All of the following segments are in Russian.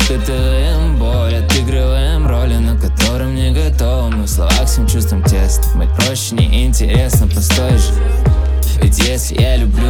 испытываем боль, отыгрываем роли, на которые не готовы. Мы в словах всем чувством тесно. Быть проще неинтересно, постой же. Ведь если я люблю,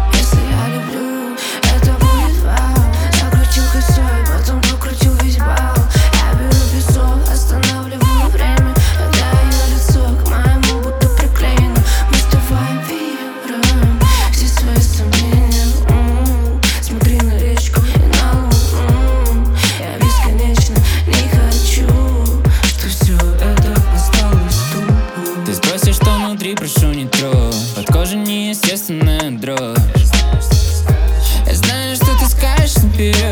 это будет вау. Закрутил косой, потом покрутил весь бал. Я беру песок, останавливаю время, когда ее лицо к моему будто приклеено. Мы с тобой вибрируем все свои сомнения. Смотри на речку и на луну. Я бесконечно не хочу, что все это осталось тут. ты сбросишь, что внутри, прошу не трогай. Под кожей неестественная дрожь. Я знаю, что ты скажешь наперед.